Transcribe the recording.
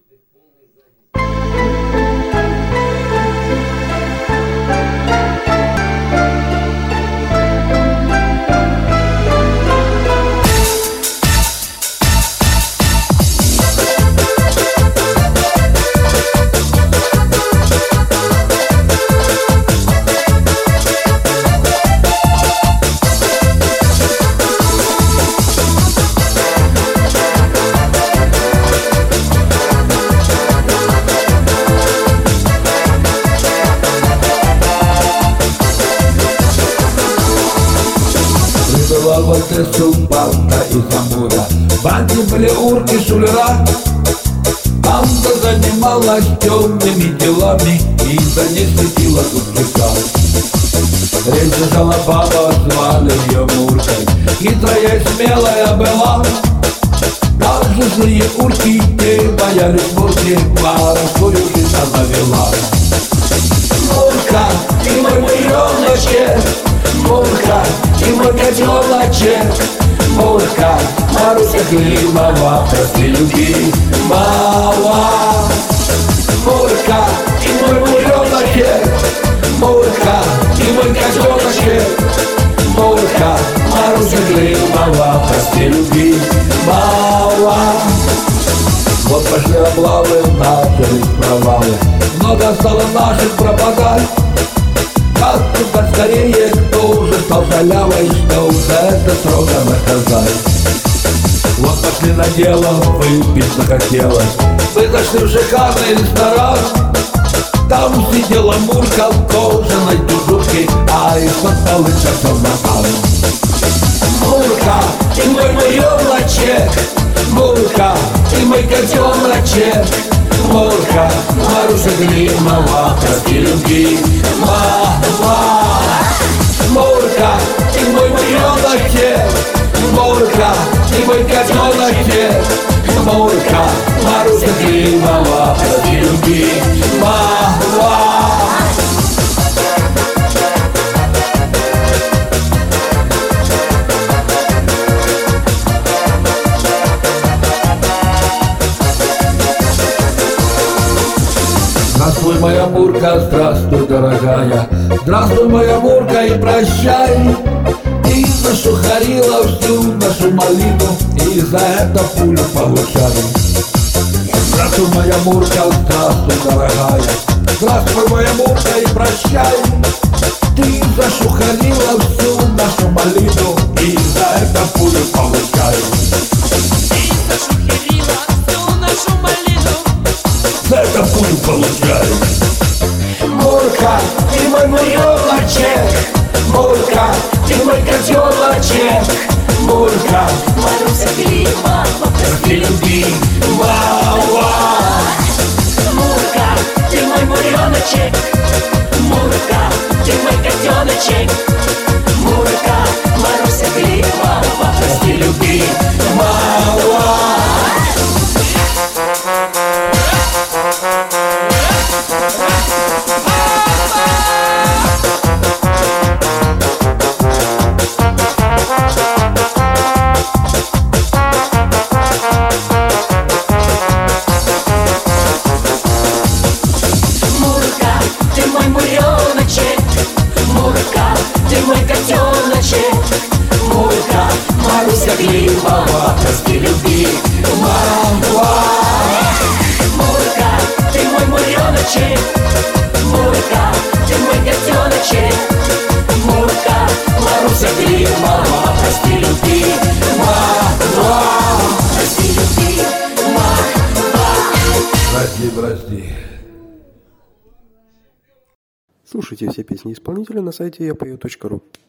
Банда из Амура, в банде были урки, шулера. Банда занималась темными делами и за ней светила купчика. Речь держала баба, звали ее Муркой, хитрая и смелая была. Даже злые урки не боялись Мурки, воровскую жизнь она вела. Мурка, ты мой ребеночек, Мурка, ты мой котеночек, Мурка, Маруся Климова, прости, люби, мама. Мурка, ты мой ребеночек, Мурка, ты мой котеночек, Мурка, Маруся Климова, прости, люби, мама. Вот пошли облавы, начались провалы, много стало наших пропадать. Как тут скорее, кто уже стал халявой, что уже это строго наказать. Вот пошли на дело, выпить захотелось, мы зашли в шикарный ресторан. Там сидела Мурка в кожаной тужурке, а из-под полыча самогон. Мурка, ты мой ребеночек, Мурка, ты мой котеночек, Мурка, Маруся Климова, прости, люби, мама. Мурка, ты мой ребеночек, Мурка, ты мой котеночек, Мурка, Маруся Климова, прости, люби, мама. Здравствуй, моя Мурка, здравствуй, дорогая, здравствуй, моя Мурка, и прощай. Ты нашухарила всю нашу малину, и за это пулю получай. Здравствуй, моя Мурка, здравствуй, дорогая, здравствуй, моя Мурка, и прощай. Ты нашухарила всю нашу малину, и за это пулю получай. Ты нашухарила всю нашу малину, за это пулю получай. Мурка, ты мой ребеночек, Мурка, ты мой котеночек, Мурка, Маруся Климова, прости, люби, мама. Мурка, ты мой ребеночек, Мурка, ты мой котеночек, Мурка, Маруся Климова, Прости, люби, мама. Мурка, ты мой буреночек, Мурка, ты мой котеночек, Мурка, Маруся Климова, прости, люби, мама. Мурка, ты мой буреночек, Мурка, ты мой котеночек, Мурка, Маруся Климова, прости, люби, мама. прости, люби, мама. Прости. Слушайте все песни исполнителя на сайте yapayot.ru.